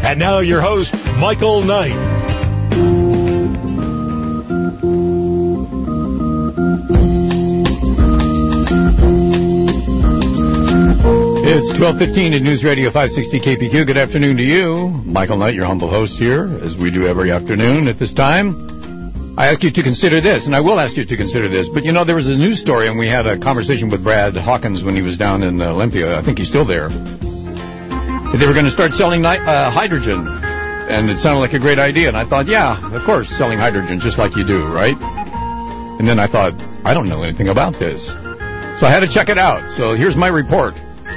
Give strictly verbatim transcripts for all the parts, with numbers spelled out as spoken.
And now your host, Michael Knight. It's twelve fifteen at News Radio five sixty K P Q. Good afternoon to you. Michael Knight, your humble host here, as we do every afternoon at this time. I ask you to consider this, and I will ask you to consider this, but you know, there was a news story, and we had a conversation with Brad Hawkins when he was down in Olympia. I think he's still there. They were going to start selling ni- uh, hydrogen, and it sounded like a great idea, and I thought, yeah, of course, selling hydrogen just like you do, right? And then I thought, I don't know anything about this. So I had to check it out. So here's my report.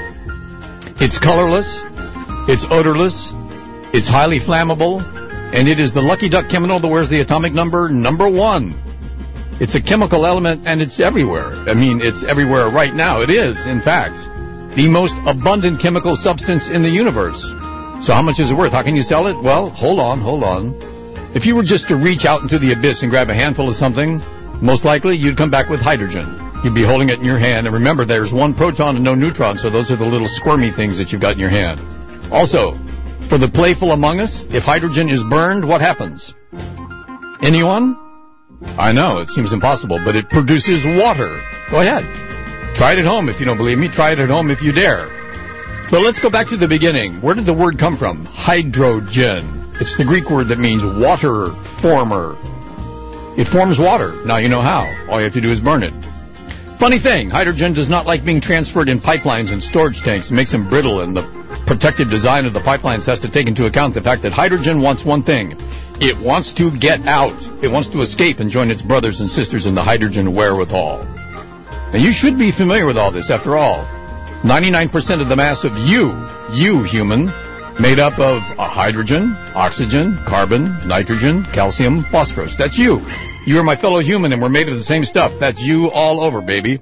It's colorless, it's odorless, it's highly flammable, and it is the lucky duck chemical that wears the atomic number number one. It's a chemical element, and it's everywhere. I mean, it's everywhere right now. It is, in fact, the most abundant chemical substance in the universe. So how much is it worth? How can you sell it? Well, hold on, hold on. If you were just to reach out into the abyss and grab a handful of something, most likely you'd come back with hydrogen. You'd be holding it in your hand. And remember, there's one proton and no neutron, so those are the little squirmy things that you've got in your hand. Also, for the playful among us, if hydrogen is burned, what happens? Anyone? I know, it seems impossible, but it produces water. Go ahead. Try it at home if you don't believe me. Try it at home if you dare. But let's go back to the beginning. Where did the word come from? Hydrogen. It's the Greek word that means water former. It forms water. Now you know how. All you have to do is burn it. Funny thing, hydrogen does not like being transferred in pipelines and storage tanks. It makes them brittle, and the protective design of the pipelines has to take into account the fact that hydrogen wants one thing. It wants to get out. It wants to escape and join its brothers and sisters in the hydrogen wherewithal. Now, you should be familiar with all this. After all, ninety-nine percent of the mass of you, you human, made up of hydrogen, oxygen, carbon, nitrogen, calcium, phosphorus. That's you. You are my fellow human, and we're made of the same stuff. That's you all over, baby.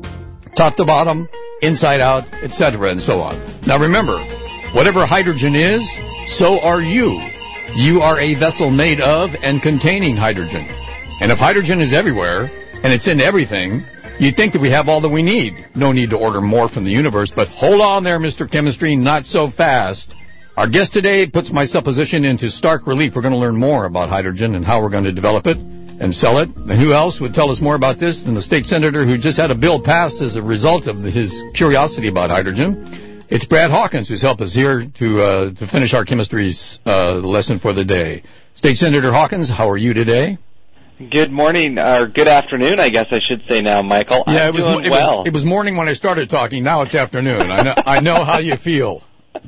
Top to bottom, inside out, et cetera, and so on. Now remember, whatever hydrogen is, so are you. You are a vessel made of and containing hydrogen. And if hydrogen is everywhere, and it's in everything, you'd think that we have all that we need. No need to order more from the universe, but hold on there, Mister Chemistry, not so fast. Our guest today puts my supposition into stark relief. We're going to learn more about hydrogen and how we're going to develop it and sell it. And who else would tell us more about this than the state senator who just had a bill passed as a result of his curiosity about hydrogen? It's Brad Hawkins who's helped us here to uh, to finish our chemistry's uh, lesson for the day. State Senator Hawkins, how are you today? Good morning, or good afternoon, I guess I should say now, Michael. Yeah, I'm it was, doing it well. Was, it was morning when I started talking. Now it's afternoon. I know, I know how you feel.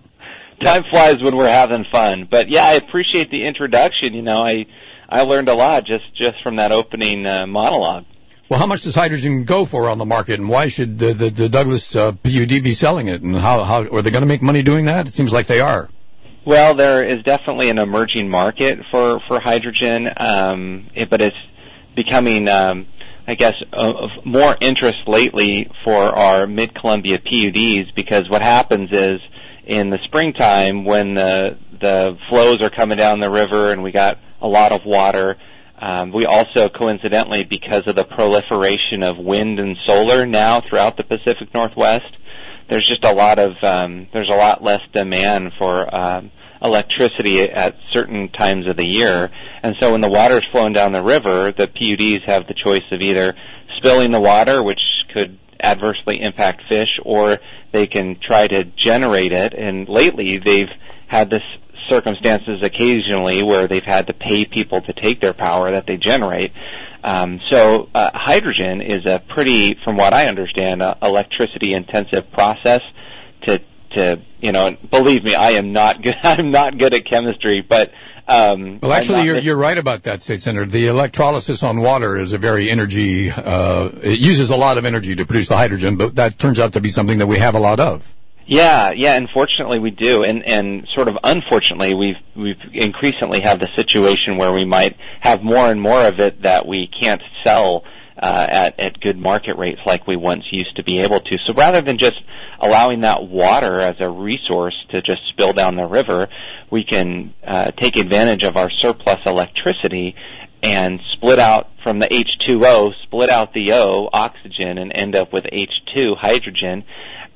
Time flies when we're having fun. But, yeah, I appreciate the introduction. You know, I I learned a lot just, just from that opening uh, monologue. Well, how much does hydrogen go for on the market, and why should the, the, the Douglas uh, P U D be selling it? And how, how are they going to make money doing that? It seems like they are. Well, there is definitely an emerging market for, for hydrogen, um, it, but it's becoming, um, I guess, of more interest lately for our mid-Columbia P U Ds, because what happens is in the springtime when the, the flows are coming down the river and we got a lot of water, um, we also coincidentally, because of the proliferation of wind and solar now throughout the Pacific Northwest, there's just a lot of, um, there's a lot less demand for, um, electricity at certain times of the year. And so when the water's flowing down the river, the P U Ds have the choice of either spilling the water, which could adversely impact fish, or they can try to generate it. And lately they've had this circumstances occasionally where they've had to pay people to take their power that they generate. Um, so uh, hydrogen is a pretty, from what I understand, uh, electricity-intensive process to, to, you know, believe me, I am not good. I'm not good at chemistry, but um, well, actually, you're you're right about that, State Senator. The electrolysis on water is a very energy. Uh, it uses a lot of energy to produce the hydrogen, but that turns out to be something that we have a lot of. Yeah, yeah. Unfortunately, we do, and and sort of unfortunately, we've we've increasingly have the situation where we might have more and more of it that we can't sell uh, at at good market rates like we once used to be able to. So rather than just allowing that water as a resource to just spill down the river, we can uh, take advantage of our surplus electricity and split out from the H two O, split out the O, oxygen, and end up with H two, hydrogen.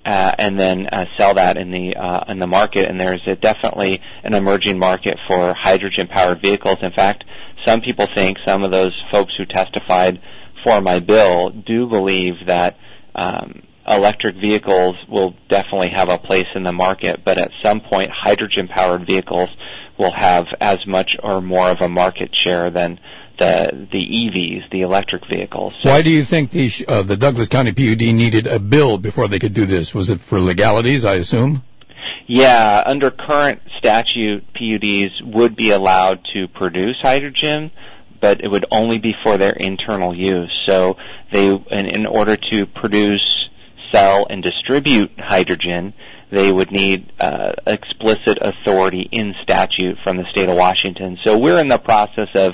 uh, and then uh, sell that in the uh, in the market. And there's a, definitely an emerging market for hydrogen-powered vehicles. In fact, some people think, some of those folks who testified for my bill do believe that um, electric vehicles will definitely have a place in the market, but at some point hydrogen-powered vehicles will have as much or more of a market share than the the E Vs, the electric vehicles. So why do you think the uh, the Douglas County P U D needed a bill before they could do this? Was it for legalities, I assume? Yeah, under current statute, P U Ds would be allowed to produce hydrogen, but it would only be for their internal use. So they, in, in order to produce, sell, and distribute hydrogen, they would need uh, explicit authority in statute from the state of Washington. So we're in the process of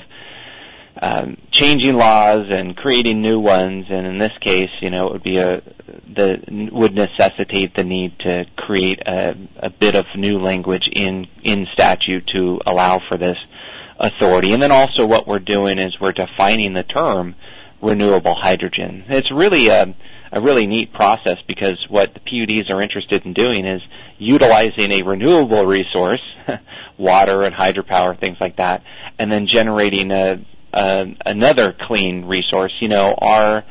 um, changing laws and creating new ones, and in this case, you know, it would be a the would necessitate the need to create a, a bit of new language in in statute to allow for this authority. And then also what we're doing is we're defining the term renewable hydrogen. It's really a, a really neat process, because what the P U Ds are interested in doing is utilizing a renewable resource, water and hydropower, things like that, and then generating a, a another clean resource. You know, our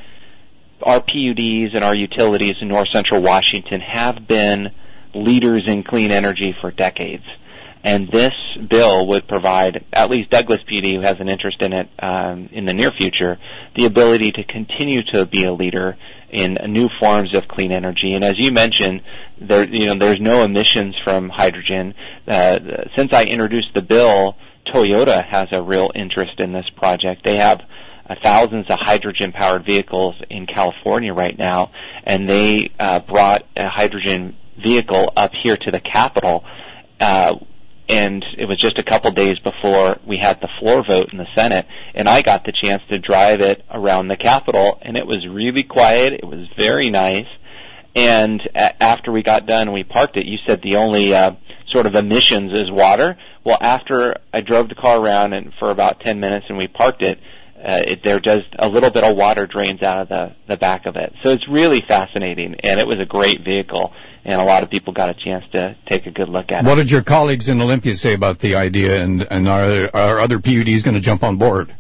our P U Ds and our utilities in north central Washington have been leaders in clean energy for decades. And this bill would provide, at least Douglas P U D, who has an interest in it um, in the near future, the ability to continue to be a leader in new forms of clean energy. And as you mentioned, there, you know, there's no emissions from hydrogen. Uh, since I introduced the bill, Toyota has a real interest in this project. They have uh, thousands of hydrogen-powered vehicles in California right now, and they uh, brought a hydrogen vehicle up here to the Capitol. Uh, And it was just a couple days before we had the floor vote in the Senate, and I got the chance to drive it around the Capitol, and it was really quiet. It was very nice. And a- after we got done and we parked it, you said the only uh, sort of emissions is water. Well, after I drove the car around and for about ten minutes and we parked it, uh, it there just a little bit of water drains out of the, the back of it. So it's really fascinating, and it was a great vehicle. And a lot of people got a chance to take a good look at it. What did your colleagues in Olympia say about the idea, and, and are, are other P U Ds going to jump on board?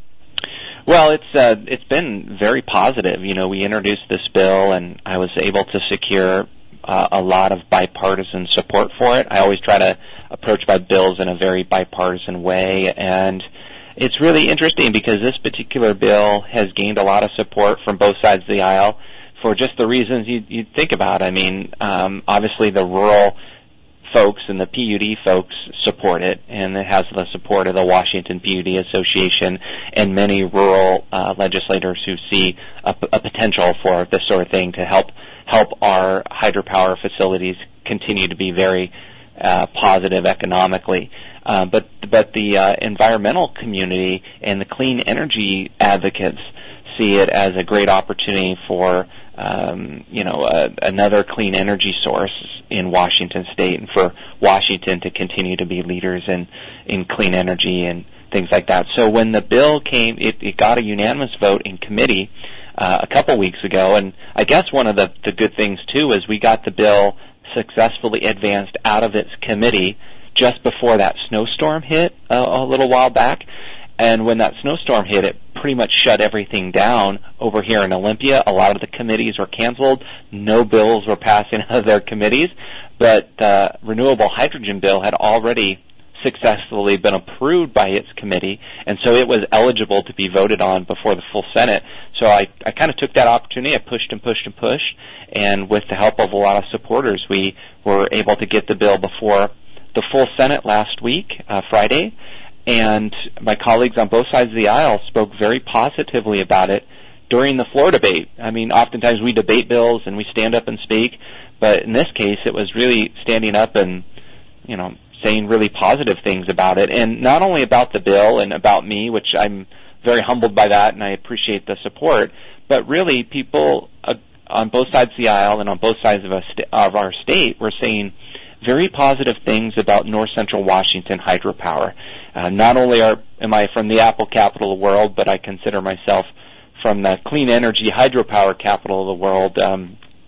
Well, it's uh, it's been very positive. You know, we introduced this bill, and I was able to secure uh, a lot of bipartisan support for it. I always try to approach my bills in a very bipartisan way, and it's really interesting because this particular bill has gained a lot of support from both sides of the aisle, for just the reasons you, you'd think about. I mean, um, obviously the rural folks and the P U D folks support it, and it has the support of the Washington P U D Association and many rural uh, legislators who see a, a potential for this sort of thing to help help our hydropower facilities continue to be very uh, positive economically. Uh, but but the uh, environmental community and the clean energy advocates see it as a great opportunity for Um, you know, uh, another clean energy source in Washington State, and for Washington to continue to be leaders in, in clean energy and things like that. So when the bill came, it, it got a unanimous vote in committee uh, a couple weeks ago, and I guess one of the, the good things, too, is we got the bill successfully advanced out of its committee just before that snowstorm hit uh, a little while back. And when that snowstorm hit, it pretty much shut everything down over here in Olympia. A lot of the committees were canceled. No bills were passing out of their committees. But the uh, renewable hydrogen bill had already successfully been approved by its committee, and so it was eligible to be voted on before the full Senate. So I, I kind of took that opportunity. I pushed and pushed and pushed, and with the help of a lot of supporters, we were able to get the bill before the full Senate last week, uh, Friday. And my colleagues on both sides of the aisle spoke very positively about it during the floor debate. I mean, oftentimes we debate bills and we stand up and speak, but in this case it was really standing up and, you know, saying really positive things about it. And not only about the bill and about me, which I'm very humbled by that and I appreciate the support, but really people uh, on both sides of the aisle and on both sides of, a st- of our state were saying very positive things about north central Washington hydropower. Uh, not only are, am I from the apple capital of the world, but I consider myself from the clean energy hydropower capital of the world. Um,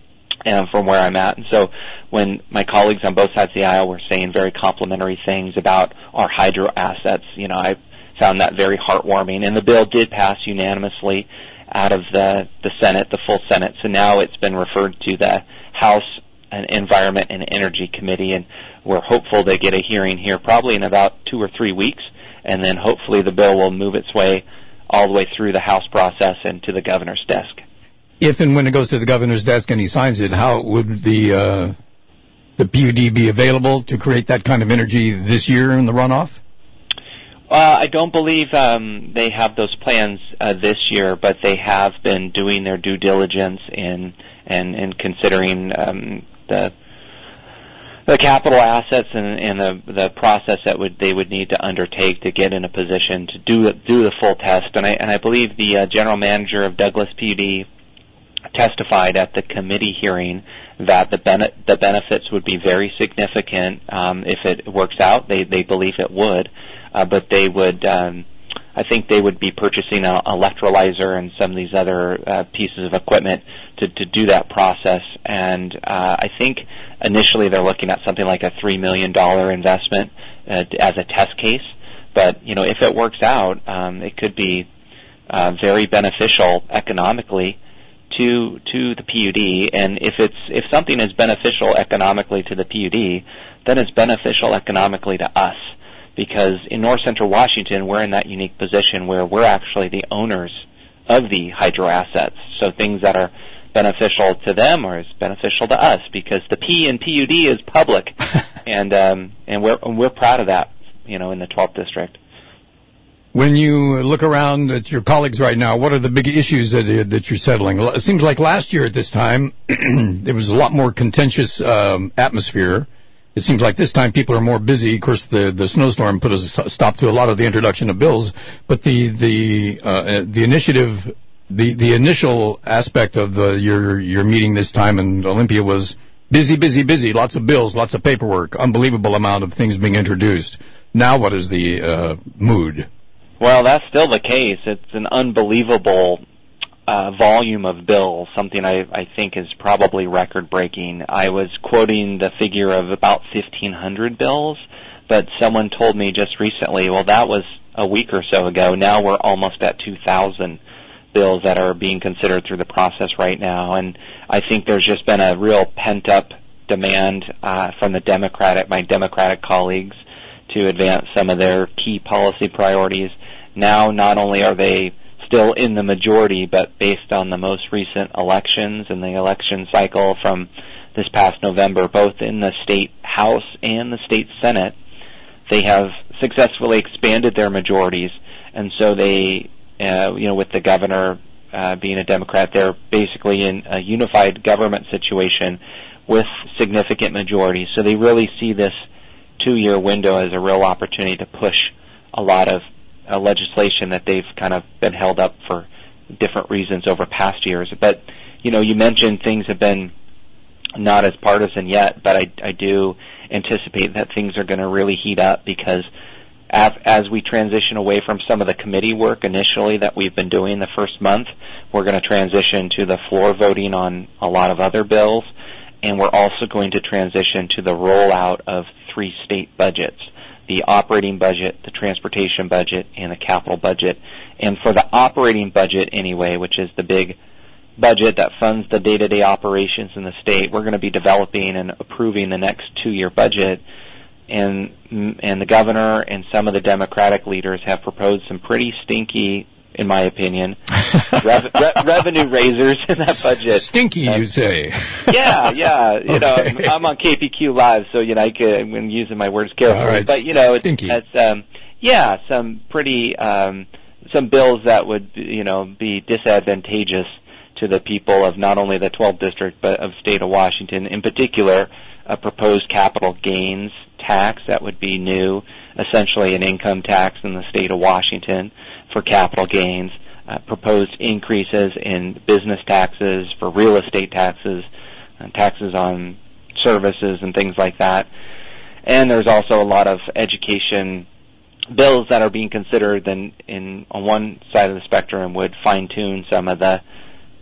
and from where I'm at. And so when my colleagues on both sides of the aisle were saying very complimentary things about our hydro assets, you know, I found that very heartwarming. And the bill did pass unanimously out of the, the Senate, the full Senate. So now it's been referred to the House Environment and Energy Committee, and we're hopeful to get a hearing here probably in about two or three weeks, and then hopefully the bill will move its way all the way through the House process and to the governor's desk. If and when it goes to the governor's desk and he signs it, how would the uh, the P U D be available to create that kind of energy this year in the runoff? Uh, I don't believe um, they have those plans uh, this year, but they have been doing their due diligence in and, and considering um, the the capital assets and, and the the process that would they would need to undertake to get in a position to do do the full test. And I and I believe the uh, general manager of Douglas P U D testified at the committee hearing that the bene- the benefits would be very significant um, if it works out. They they believe it would, uh, but they would. Um, I think they would be purchasing an electrolyzer and some of these other uh, pieces of equipment to, to do that process. And uh, I think initially they're looking at something like a three million dollars investment uh, as a test case. But, you know, if it works out, um, it could be uh, very beneficial economically to to the P U D. And if it's if something is beneficial economically to the P U D, then it's beneficial economically to us. Because in North Central Washington, we're in that unique position where we're actually the owners of the hydro assets. So things that are beneficial to them are beneficial to us, because the P in P U D is public, and um, and we're we're proud of that, you know, in the twelfth district. When you look around at your colleagues right now, what are the big issues that that you're settling? It seems like last year at this time there was a lot more contentious um, atmosphere. It seems like this time people are more busy. Of course, the, the snowstorm put a stop to a lot of the introduction of bills, but the the uh, the initiative, the the initial aspect of the your your meeting this time in Olympia was busy, busy, busy. Lots of bills, lots of paperwork, unbelievable amount of things being introduced. Now, what is the uh, mood? Well, that's still the case. It's an unbelievable Uh, volume of bills, something I, I think is probably record-breaking. I was quoting the figure of about fifteen hundred bills, but someone told me just recently, well, that was a week or so ago. Now we're almost at two thousand bills that are being considered through the process right now, and I think there's just been a real pent-up demand uh, from the Democratic, my Democratic colleagues to advance some of their key policy priorities. Now, not only are they still in the majority, but based on the most recent elections and the election cycle from this past November, both in the state House and the state Senate, they have successfully expanded their majorities. And so they, uh, you know, with the governor uh, being a Democrat, they're basically in a unified government situation with significant majorities. So they really see this two-year window as a real opportunity to push a lot of Uh, legislation that they've kind of been held up for different reasons over past years. But, you know, you mentioned things have been not as partisan yet, but I, I do anticipate that things are going to really heat up, because as, as we transition away from some of the committee work initially that we've been doing the first month, we're going to transition to the floor voting on a lot of other bills, and we're also going to transition to the rollout of three state budgets: the operating budget, the transportation budget, and the capital budget. And for the operating budget anyway, which is the big budget that funds the day-to-day operations in the state, we're going to be developing and approving the next two-year budget. And and the governor and some of the Democratic leaders have proposed some pretty stinky, in my opinion, rev, re, revenue raisers in that budget. Stinky, and, you say? Yeah, yeah. You okay. know, I'm, I'm on K P Q Live, so you know I could, I'm using my words carefully. All right. But you know, it's, Stinky. it's um, yeah, some pretty um, some bills that would you know be disadvantageous to the people of not only the twelfth district but of state of Washington. In particular, a proposed capital gains tax that would be new, essentially an income tax in the state of Washington for capital gains, uh, proposed increases in business taxes, for real estate taxes, and taxes on services and things like that. And there's also a lot of education bills that are being considered, and in on one side of the spectrum would fine-tune some of the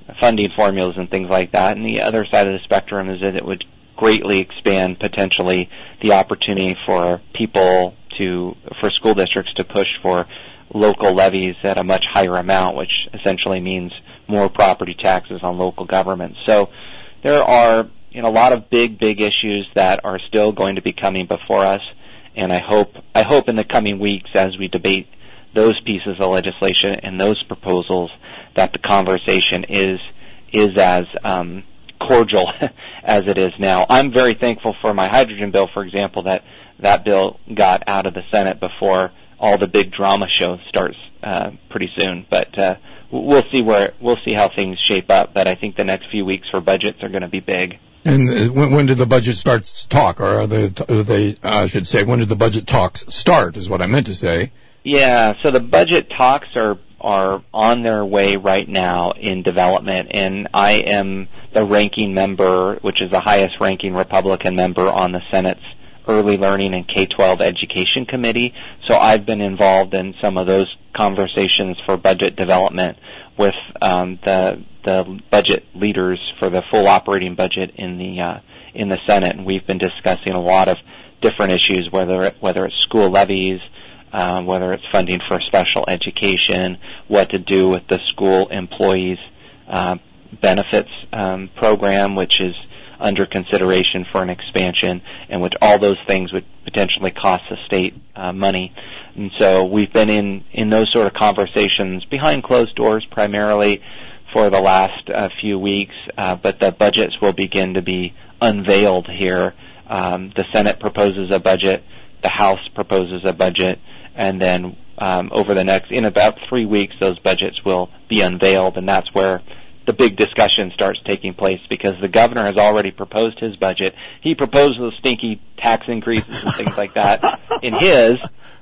funding formulas and things like that. And the other side of the spectrum is that it would greatly expand potentially the opportunity for people to, for school districts to push for local levies at a much higher amount, which essentially means more property taxes on local governments. So there are, you know, a lot of big, big issues that are still going to be coming before us, and I hope, I hope in the coming weeks as we debate those pieces of legislation and those proposals that the conversation is is as um, cordial as it is now. I'm very thankful for my hydrogen bill, for example, that that bill got out of the Senate before all the big drama show starts uh, pretty soon. But uh, we'll see where we'll see how things shape up. But I think the next few weeks for budgets are going to be big. And when, when did the budget start to talk, or are they, are they uh, I should say, when did the budget talks start? Is what I meant to say. Yeah. So the budget talks are are on their way right now in development, and I am the ranking member, which is the highest ranking Republican member on the Senate's Early Learning and K twelve Education Committee. So I've been involved in some of those conversations for budget development with um, the the budget leaders for the full operating budget in the uh, in the Senate, and we've been discussing a lot of different issues, whether it, whether it's school levies, Um, whether it's funding for special education, what to do with the school employees uh, benefits um, program, which is under consideration for an expansion, and which all those things would potentially cost the state uh, money. And so we've been in, in those sort of conversations behind closed doors primarily for the last uh, few weeks, uh, but the budgets will begin to be unveiled here. Um, the Senate proposes a budget, the House proposes a budget, and then um, over the next, in about three weeks, those budgets will be unveiled, and that's where the big discussion starts taking place, because the governor has already proposed his budget. He proposed those stinky tax increases and things like that in his,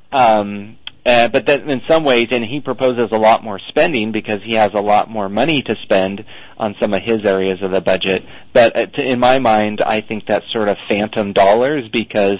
um, uh, but then in some ways, and he proposes a lot more spending because he has a lot more money to spend on some of his areas of the budget. But uh, to, in my mind, I think that's sort of phantom dollars, because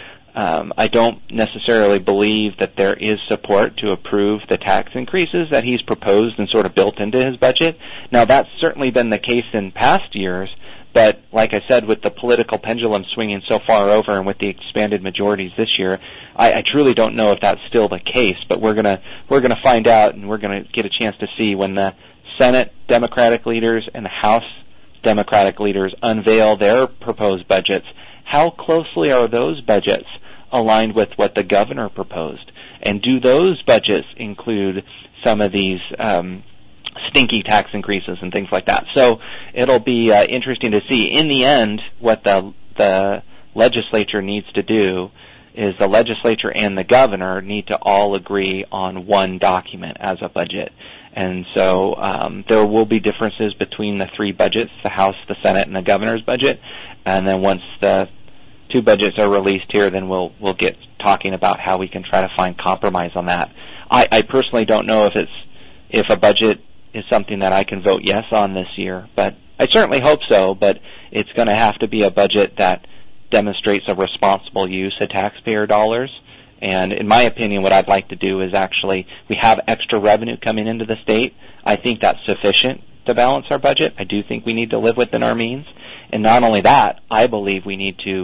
Um, I don't necessarily believe that there is support to approve the tax increases that he's proposed and sort of built into his budget. Now, that's certainly been the case in past years, but like I said, with the political pendulum swinging so far over and with the expanded majorities this year, I, I truly don't know if that's still the case, but we're gonna, we're gonna find out, and we're gonna get a chance to see when the Senate Democratic leaders and the House Democratic leaders unveil their proposed budgets. How closely are those budgets aligned with what the governor proposed? And do those budgets include some of these um, stinky tax increases and things like that? So it'll be uh, interesting to see. In the end, what the the legislature needs to do is the legislature and the governor need to all agree on one document as a budget. And so um, there will be differences between the three budgets, the House, the Senate, and the governor's budget. And then once the two budgets are released here, then we'll we'll get talking about how we can try to find compromise on that. I, I personally don't know if it's if a budget is something that I can vote yes on this year, but I certainly hope so. But it's going to have to be a budget that demonstrates a responsible use of taxpayer dollars. And in my opinion, what I'd like to do is actually, we have extra revenue coming into the state. I think that's sufficient to balance our budget. I do think we need to live within our means. And not only that, I believe we need to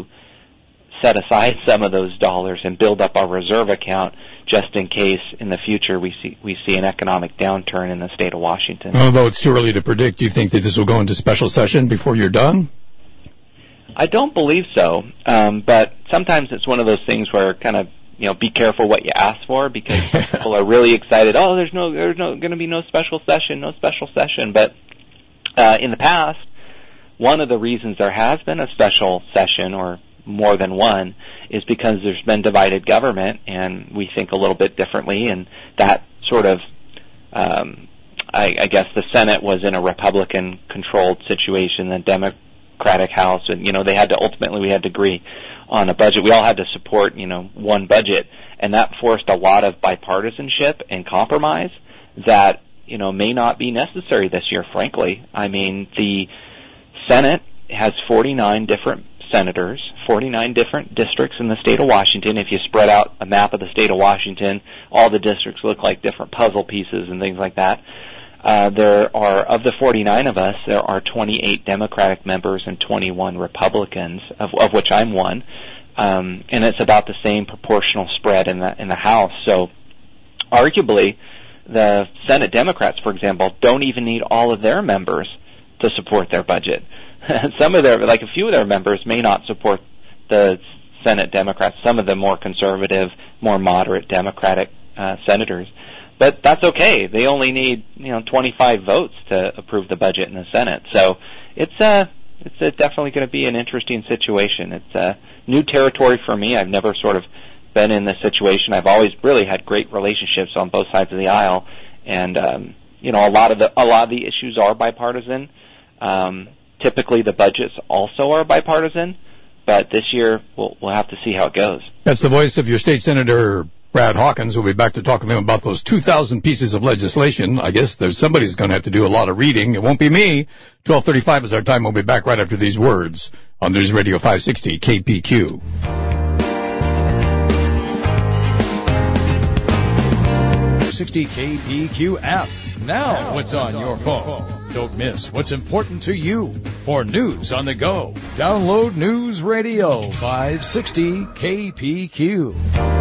set aside some of those dollars and build up our reserve account just in case in the future we see we see an economic downturn in the state of Washington. Although it's too early to predict, do you think that this will go into special session before you're done? I don't believe so, um, but sometimes it's one of those things where kind of, you know, be careful what you ask for, because people are really excited. Oh, there's no there's no going to be no special session, no special session. But uh, in the past, one of the reasons there has been a special session, or more than one, is because there's been divided government and we think a little bit differently, and that sort of um, I, I guess the Senate was in a Republican controlled situation, the Democratic House, and you know they had to ultimately we had to agree on a budget. We all had to support you know one budget, and that forced a lot of bipartisanship and compromise that you know may not be necessary this year, frankly. I mean, the Senate has forty-nine different senators, forty-nine different districts in the state of Washington. If you spread out a map of the state of Washington, all the districts look like different puzzle pieces and things like that. Uh, there are, of the forty-nine of us, there are twenty-eight Democratic members and twenty-one Republicans, of, of which I'm one. Um, and it's about the same proportional spread in the in the House. So, arguably, the Senate Democrats, for example, don't even need all of their members to support their budget. Some of their, like a few of their members, may not support the Senate Democrats. Some of the more conservative, more moderate Democratic uh, senators. But that's okay. They only need, you know, twenty-five votes to approve the budget in the Senate. So it's uh, it's uh, definitely going to be an interesting situation. It's uh, new territory for me. I've never sort of been in this situation. I've always really had great relationships on both sides of the aisle, and um, you know, a lot of the a lot of the issues are bipartisan. Um, typically, the budgets also are bipartisan, but this year we'll we'll have to see how it goes. That's the voice of your state senator, Brad Hawkins. We'll be back to talk with him about those two thousand pieces of legislation. I guess there's somebody's going to have to do a lot of reading. It won't be me. twelve thirty-five is our time. We'll be back right after these words on News Radio five sixty K P Q. sixty K P Q app. Now what's on your phone? Don't miss what's important to you. For news on the go, download News Radio five sixty K P Q.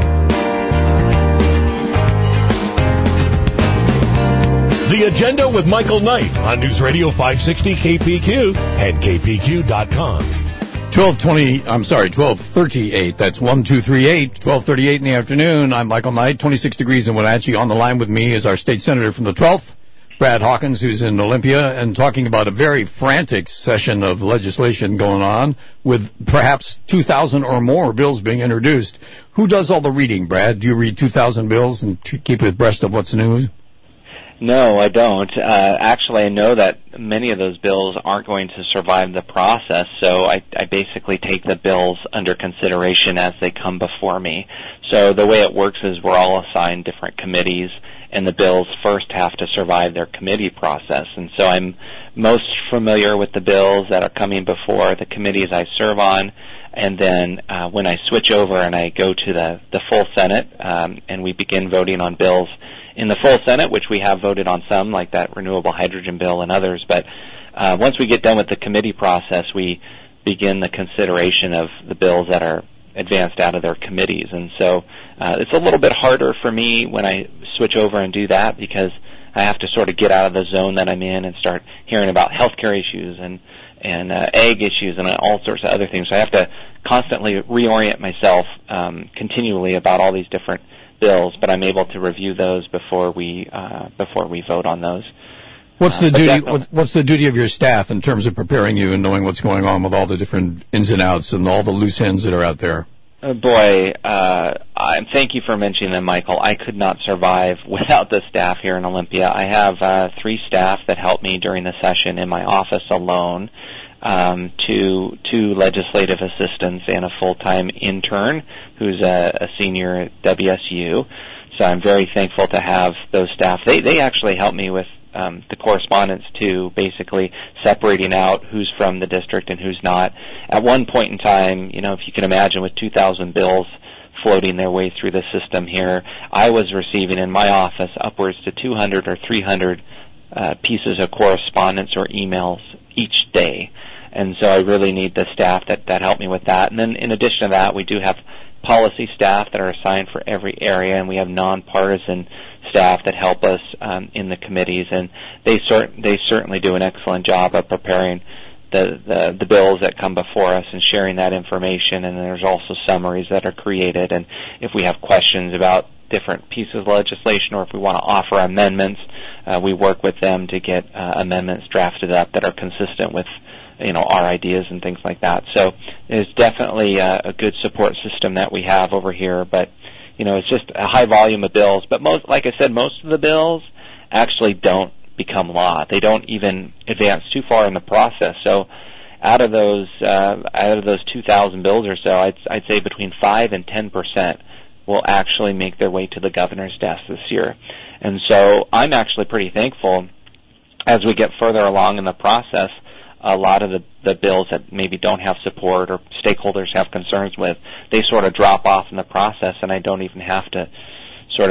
The Agenda with Michael Knight on News Radio five sixty K P Q and K P Q dot com. twelve twenty, I'm sorry, twelve thirty-eight. That's one two three eight, twelve thirty-eight in the afternoon. I'm Michael Knight, twenty-six degrees in Wenatchee. On the line with me is our state senator from the twelfth, Brad Hawkins, who's in Olympia, and talking about a very frantic session of legislation going on with perhaps two thousand or more bills being introduced. Who does all the reading, Brad? Do you read two thousand bills and keep abreast of what's new? No, I don't. Uh, actually, I know that many of those bills aren't going to survive the process, so I, I basically take the bills under consideration as they come before me. So the way it works is we're all assigned different committees, and the bills first have to survive their committee process. And so I'm most familiar with the bills that are coming before the committees I serve on, and then uh, when I switch over and I go to the, the full Senate, um, and we begin voting on bills in the full Senate, which we have voted on some, like that renewable hydrogen bill and others. But uh, once we get done with the committee process, we begin the consideration of the bills that are advanced out of their committees. And so uh, it's a little bit harder for me when I switch over and do that, because I have to sort of get out of the zone that I'm in and start hearing about healthcare issues and and uh, ag issues and all sorts of other things. So I have to constantly reorient myself um, continually about all these different bills, but I'm able to review those before we uh, before we vote on those. What's the uh, duty? What's the duty of your staff in terms of preparing you and knowing what's going on with all the different ins and outs and all the loose ends that are out there? Oh boy, uh, I, thank you for mentioning them, Michael. I could not survive without the staff here in Olympia. I have uh, three staff that help me during the session in my office alone. Um, two two legislative assistants and a full-time intern who's a, a senior at W S U. So I'm very thankful to have those staff. They they actually help me with um, the correspondence too, basically separating out who's from the district and who's not. At one point in time, you know, if you can imagine, with two thousand bills floating their way through the system here, I was receiving in my office upwards to two hundred or three hundred uh, pieces of correspondence or emails each day. And so I really need the staff that, that help me with that. And then in addition to that, we do have policy staff that are assigned for every area, and we have nonpartisan staff that help us um, in the committees. And they sort they certainly do an excellent job of preparing the, the, the bills that come before us and sharing that information. And there's also summaries that are created. And if we have questions about different pieces of legislation, or if we want to offer amendments, uh, we work with them to get uh, amendments drafted up that are consistent with, you know, our ideas and things like that. So there's definitely a, a good support system that we have over here, but, you know, it's just a high volume of bills. But most, like I said, most of the bills actually don't become law. They don't even advance too far in the process. So out of those, uh, out of those two thousand bills or so, I'd, I'd say between five and ten percent will actually make their way to the governor's desk this year. And so I'm actually pretty thankful as we get further along in the process. A lot of the, the bills that maybe don't have support or stakeholders have concerns with, they sort of drop off in the process, and I don't even have to sort of,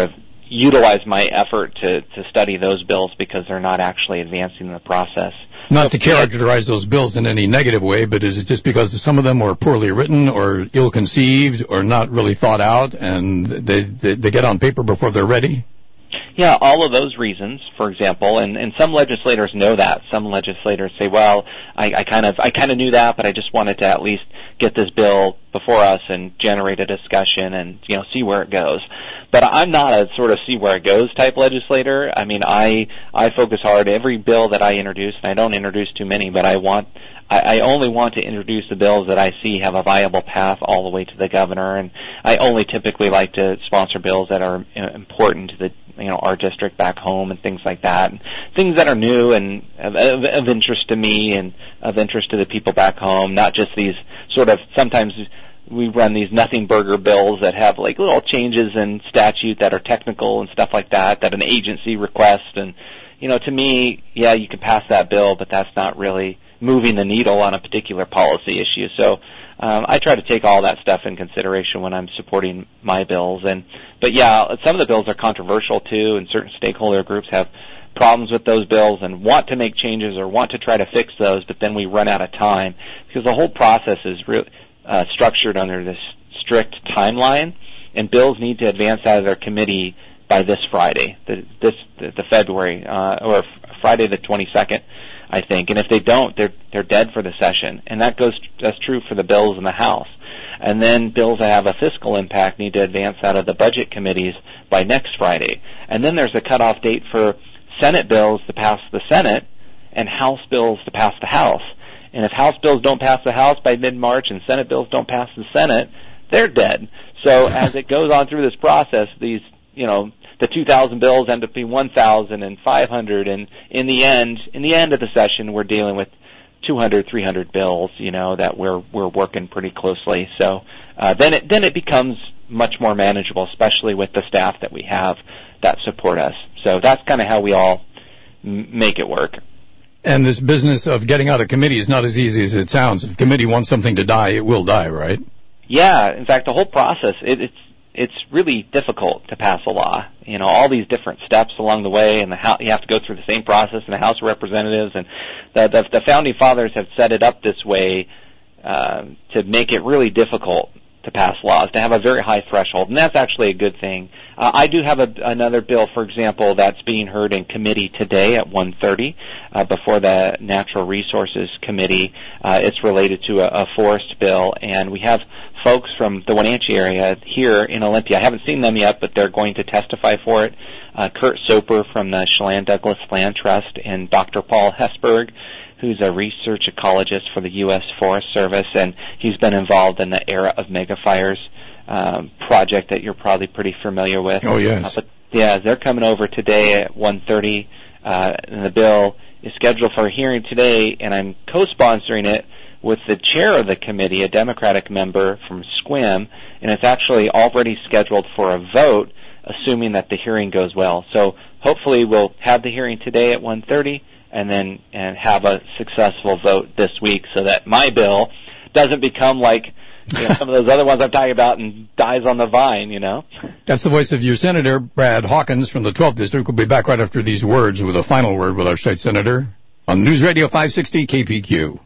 utilize my effort to, to study those bills because they're not actually advancing the process. Not to characterize those bills in any negative way, but is it just because some of them were poorly written or ill-conceived or not really thought out, and they, they, they get on paper before they're ready? Yeah, all of those reasons, for example, and, and some legislators know that. Some legislators say, well, I, I kind of I kind of knew that, but I just wanted to at least get this bill before us and generate a discussion and, you know, see where it goes. But I'm not a sort of see where it goes type legislator. I mean, I I focus hard. Every bill that I introduce, and I don't introduce too many, but I want I, I only want to introduce the bills that I see have a viable path all the way to the governor, and I only typically like to sponsor bills that are important to the you know our district back home and things like that, and things that are new and of, of, of interest to me and of interest to the people back home, not just these sort of sometimes we run these nothing burger bills that have like little changes in statute that are technical and stuff like that, that an agency requests. And, you know, to me, yeah, you can pass that bill, but that's not really moving the needle on a particular policy issue. So um, I try to take all that stuff in consideration when I'm supporting my bills. And but, yeah, some of the bills are controversial, too, and certain stakeholder groups have problems with those bills and want to make changes or want to try to fix those, but then we run out of time because the whole process is really Uh, structured under this strict timeline, and bills need to advance out of their committee by this Friday, the, this the, the February uh, or Friday the twenty-second, I think. And if they don't, they're they're dead for the session, and that goes that's true for the bills in the House. And then bills that have a fiscal impact need to advance out of the budget committees by next Friday. And then there's a cutoff date for Senate bills to pass the Senate and House bills to pass the House. And if House bills don't pass the House by mid-March and Senate bills don't pass the Senate, they're dead. So as it goes on through this process, these, you know, the two thousand bills end up being one thousand and five hundred, and in the end, in the end of the session, we're dealing with two hundred, three hundred bills, you know, that we're we're working pretty closely. So uh, then it then it becomes much more manageable, especially with the staff that we have that support us. So that's kind of how we all m- make it work. And this business of getting out of committee is not as easy as it sounds. If committee wants something to die, it will die, right? Yeah. In fact, the whole process, it, it's it's really difficult to pass a law. You know, all these different steps along the way, and the House, you have to go through the same process in the House of Representatives, and the, the, the Founding Fathers have set it up this way uh, to make it really difficult to pass laws, to have a very high threshold, and that's actually a good thing. Uh, I do have a, another bill, for example, that's being heard in committee today at one thirty uh, before the Natural Resources Committee. Uh, it's related to a, a forest bill, and we have folks from the Wenatchee area here in Olympia. I haven't seen them yet, but they're going to testify for it. Uh, Kurt Soper from the Chelan Douglas Land Trust and Doctor Paul Hesberg, who's a research ecologist for the U S Forest Service, and he's been involved in the Era of Megafires um, project that you're probably pretty familiar with. Oh, yes. Uh, but, yeah, they're coming over today at one thirty, uh, and the bill is scheduled for a hearing today, and I'm co-sponsoring it with the chair of the committee, a Democratic member from S Q U M, and it's actually already scheduled for a vote, assuming that the hearing goes well. So hopefully we'll have the hearing today at one thirty, and then and have a successful vote this week so that my bill doesn't become like you know, some of those other ones I'm talking about and dies on the vine, you know. That's the voice of your Senator, Brad Hawkins from the twelfth District. We'll be back right after these words with a final word with our state senator on News Radio five sixty K P Q.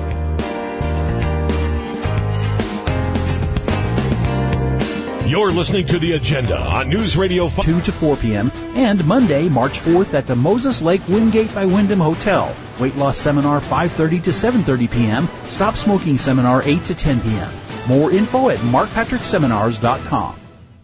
You're listening to The Agenda on News Radio five. two to four p.m. and Monday, March fourth at the Moses Lake Wingate by Wyndham Hotel. Weight loss seminar five thirty to seven thirty p.m. Stop smoking seminar eight to ten p.m. More info at mark patrick seminars dot com.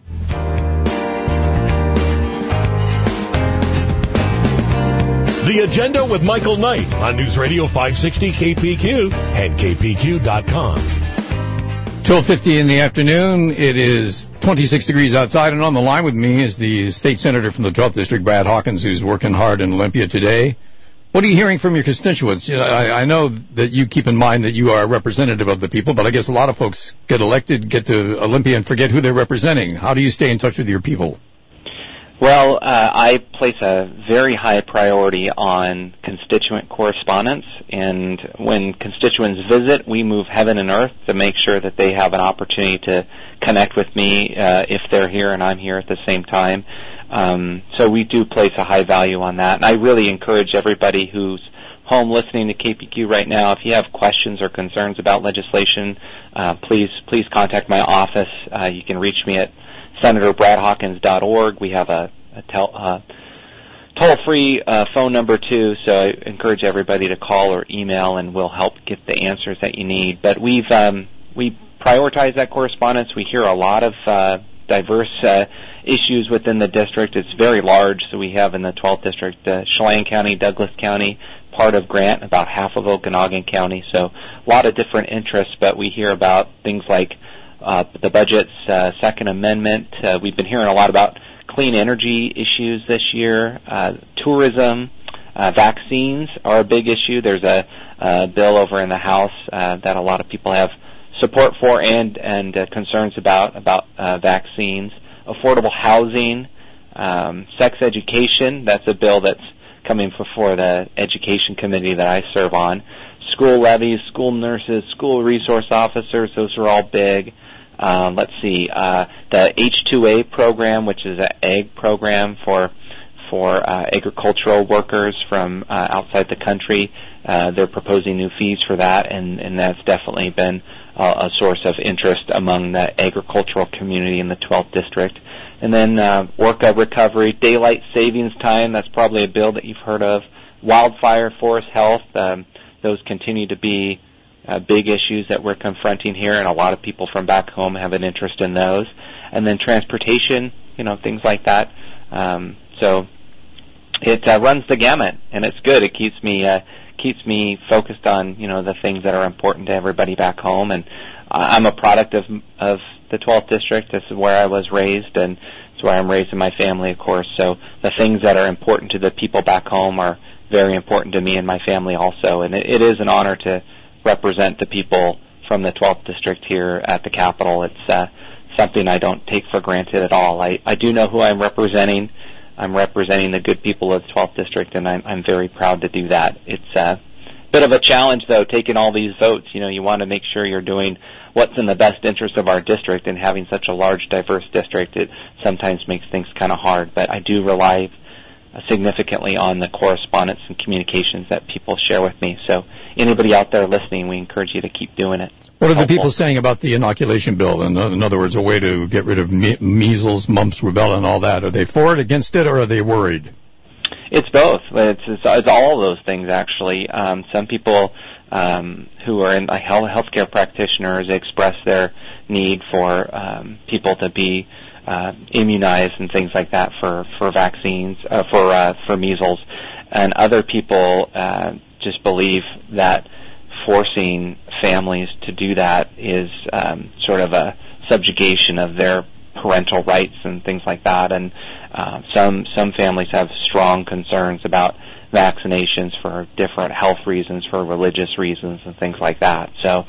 The Agenda with Michael Knight on News Radio five sixty K P Q and K P Q dot com. twelve fifty in the afternoon. It is twenty-six degrees outside, and on the line with me is the state senator from the twelfth District, Brad Hawkins, who's working hard in Olympia today. What are you hearing from your constituents? You know, I, I know that you keep in mind that you are a representative of the people, but I guess a lot of folks get elected, get to Olympia, and forget who they're representing. How do you stay in touch with your people? Well, uh, I place a very high priority on constituent correspondence, and when constituents visit, we move heaven and earth to make sure that they have an opportunity to connect with me uh, if they're here and I'm here at the same time. Um, so we do place a high value on that. And I really encourage everybody who's home listening to K P Q right now, if you have questions or concerns about legislation, uh, please please contact my office. Uh, you can reach me at senator brad hawkins dot org. We have a, a tel, uh, toll-free uh, phone number, too, so I encourage everybody to call or email, and we'll help get the answers that you need. But we've um, we prioritize that correspondence. We hear a lot of uh, diverse uh, issues within the district. It's very large, so we have in the twelfth District uh, Chelan County, Douglas County, part of Grant, about half of Okanogan County, so a lot of different interests, but we hear about things like uh, the budget's uh, Second Amendment. Uh, we've been hearing a lot about clean energy issues this year, uh, tourism, uh, vaccines are a big issue. There's a, a bill over in the House uh, that a lot of people have support for and, and uh, concerns about, about uh, vaccines. Affordable housing, um, sex education, that's a bill that's coming before the Education Committee that I serve on. School levies, school nurses, school resource officers, those are all big. Um, let's see, uh, the H two A program, which is an ag program for for uh, agricultural workers from uh, outside the country. Uh, they're proposing new fees for that, and, and that's definitely been uh, a source of interest among the agricultural community in the twelfth District. And then uh, work recovery, daylight savings time, that's probably a bill that you've heard of. Wildfire, forest health, um, those continue to be Uh, big issues that we're confronting here, and a lot of people from back home have an interest in those. And then transportation, you know, things like that. Um, so it uh, runs the gamut, and it's good. It keeps me uh, keeps me focused on, you know, the things that are important to everybody back home. And uh, I'm a product of of the twelfth District. This is where I was raised, and it's where I'm raised in my family, of course. So the things that are important to the people back home are very important to me and my family also. And it, it is an honor to represent the people from the twelfth District here at the Capitol. It's uh, something I don't take for granted at all. I, I do know who I'm representing. I'm representing the good people of the twelfth District, and I'm, I'm very proud to do that. It's a bit of a challenge, though, taking all these votes. You know, you want to make sure you're doing what's in the best interest of our district, and having such a large, diverse district, it sometimes makes things kind of hard. But I do rely significantly on the correspondence and communications that people share with me. So anybody out there listening, we encourage you to keep doing it. What are the people saying about the inoculation bill? In, in other words, a way to get rid of me- measles, mumps, rubella, and all that. Are they for it, against it, or are they worried? It's both. It's, it's, it's all of those things, actually. Um, some people um, who are in like health healthcare practitioners express their need for um, people to be uh, immunized and things like that for for vaccines uh, for uh, for measles, and other people uh, just believe that forcing families to do that is um, sort of a subjugation of their parental rights and things like that. And uh, some some families have strong concerns about vaccinations for different health reasons, for religious reasons, and things like that. So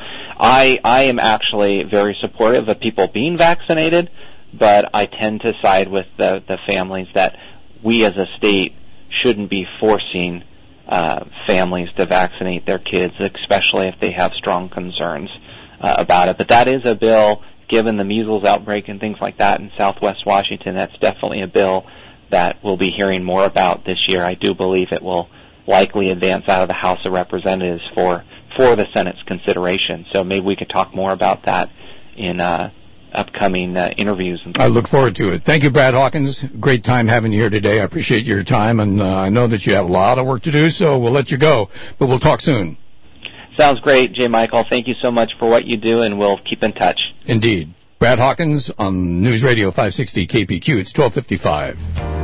I I am actually very supportive of people being vaccinated, but I tend to side with the, the families that we as a state shouldn't be forcing uh, families to vaccinate their kids, especially if they have strong concerns uh, about it. But that is a bill, given the measles outbreak and things like that in Southwest Washington, that's definitely a bill that we'll be hearing more about this year. I do believe it will likely advance out of the House of Representatives for, for the Senate's consideration. So maybe we could talk more about that in uh, upcoming uh, interviews. And I look forward to it. Thank you, Brad Hawkins. Great time having you here today. I appreciate your time, and uh, I know that you have a lot of work to do, so we'll let you go. But we'll talk soon. Sounds great, J. Michael. Thank you so much for what you do, and we'll keep in touch. Indeed. Brad Hawkins on News Radio five sixty K P Q. It's twelve fifty-five.